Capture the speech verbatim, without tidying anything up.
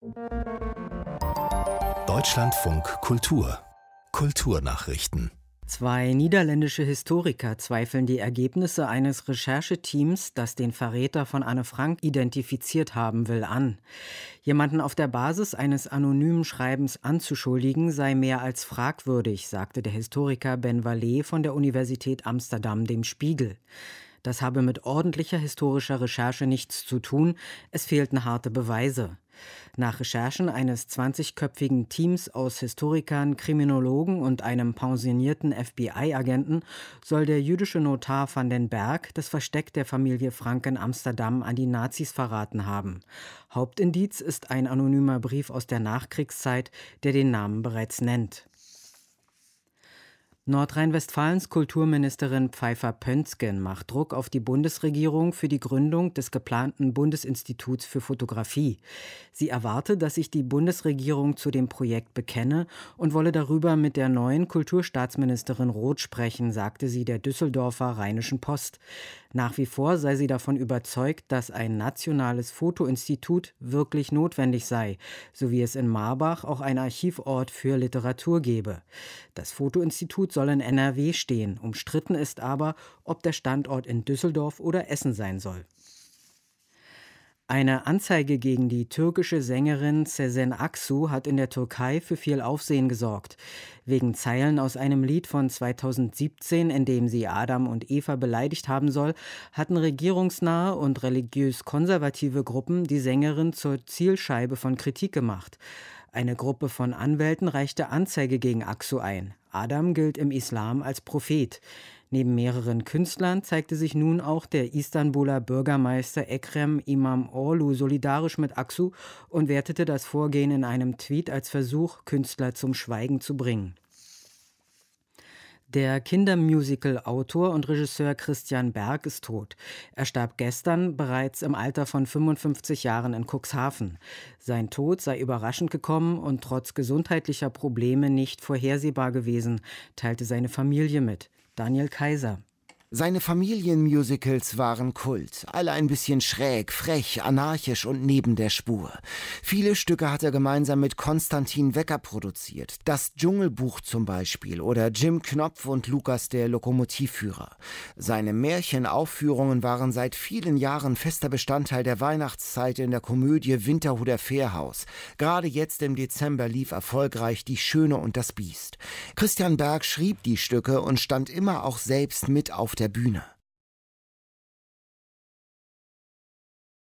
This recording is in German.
Deutschlandfunk Kultur Kulturnachrichten. Zwei niederländische Historiker zweifeln die Ergebnisse eines Rechercheteams, das den Verräter von Anne Frank identifiziert haben will, an. Jemanden auf der Basis eines anonymen Schreibens anzuschuldigen, sei mehr als fragwürdig, sagte der Historiker Ben Vallee von der Universität Amsterdam dem Spiegel. Das habe mit ordentlicher historischer Recherche nichts zu tun, es fehlten harte Beweise. Nach Recherchen eines zwanzigköpfigen Teams aus Historikern, Kriminologen und einem pensionierten F B I-Agenten soll der jüdische Notar van den Berg das Versteck der Familie Frank in Amsterdam an die Nazis verraten haben. Hauptindiz ist ein anonymer Brief aus der Nachkriegszeit, der den Namen bereits nennt. Nordrhein-Westfalens Kulturministerin Pfeiffer-Pönsken macht Druck auf die Bundesregierung für die Gründung des geplanten Bundesinstituts für Fotografie. Sie erwarte, dass sich die Bundesregierung zu dem Projekt bekenne und wolle darüber mit der neuen Kulturstaatsministerin Roth sprechen, sagte sie der Düsseldorfer Rheinischen Post. Nach wie vor sei sie davon überzeugt, dass ein nationales Fotoinstitut wirklich notwendig sei, so wie es in Marbach auch ein Archivort für Literatur gebe. Das Fotoinstitut soll in N R W stehen. Umstritten ist aber, ob der Standort in Düsseldorf oder Essen sein soll. Eine Anzeige gegen die türkische Sängerin Sezen Aksu hat in der Türkei für viel Aufsehen gesorgt. Wegen Zeilen aus einem Lied von zweitausendsiebzehn, in dem sie Adam und Eva beleidigt haben soll, hatten regierungsnahe und religiös-konservative Gruppen die Sängerin zur Zielscheibe von Kritik gemacht. Eine Gruppe von Anwälten reichte Anzeige gegen Aksu ein. Adam gilt im Islam als Prophet. Neben mehreren Künstlern zeigte sich nun auch der Istanbuler Bürgermeister Ekrem İmamoğlu solidarisch mit Aksu und wertete das Vorgehen in einem Tweet als Versuch, Künstler zum Schweigen zu bringen. Der Kindermusical-Autor und Regisseur Christian Berg ist tot. Er starb gestern bereits im Alter von fünfundfünfzig Jahren in Cuxhaven. Sein Tod sei überraschend gekommen und trotz gesundheitlicher Probleme nicht vorhersehbar gewesen, teilte seine Familie mit. Daniel Kaiser. Seine Familienmusicals waren Kult, alle ein bisschen schräg, frech, anarchisch und neben der Spur. Viele Stücke hat er gemeinsam mit Konstantin Wecker produziert, das Dschungelbuch zum Beispiel oder Jim Knopf und Lukas der Lokomotivführer. Seine Märchenaufführungen waren seit vielen Jahren fester Bestandteil der Weihnachtszeit in der Komödie Winterhuder Fährhaus. Gerade jetzt im Dezember lief erfolgreich Die Schöne und das Biest. Christian Berg schrieb die Stücke und stand immer auch selbst mit auf der Bühne.